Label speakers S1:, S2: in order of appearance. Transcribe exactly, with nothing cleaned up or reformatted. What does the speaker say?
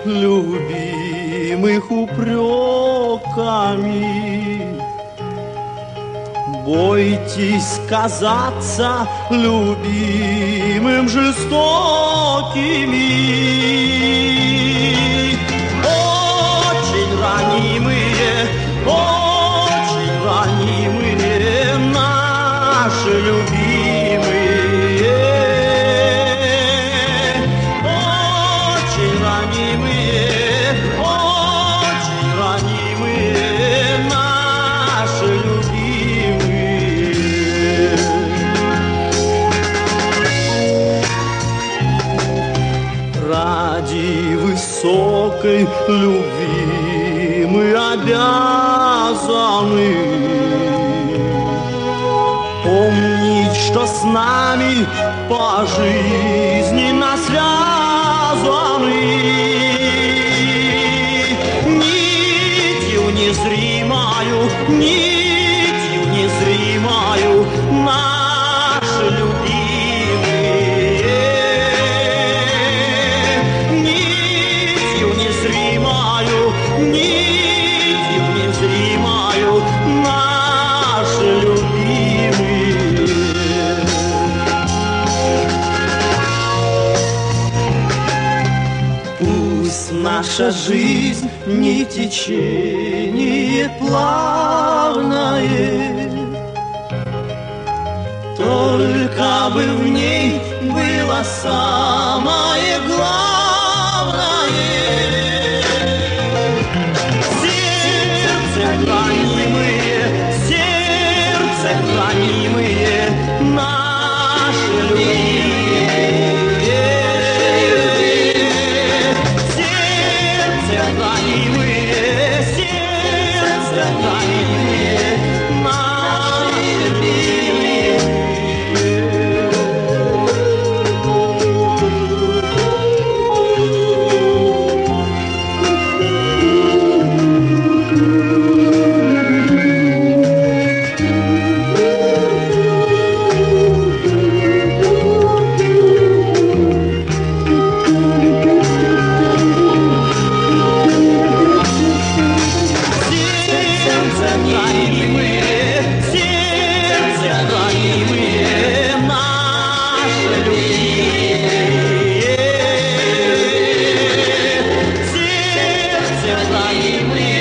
S1: любимых упреками. Бойтесь казаться любимым жестокими. Очень ранимые, очень ранимые наши любимые. Очень ранимые, очень ранимые наши любимые. Ради высокой любви мы обязаны помнить, что с нами по жизни нас связаны нитью незримою, нитью незримою наши любимые, нитью незримою, нитью незримою наши любимые. Пусть наша жизнь не течение плавное, только бы в ней было самое главное. Сердце ранимые, сердце ранимые наши любимые. Сердце ранимые, сердце ранимые наши любимые. Сердце ранимые.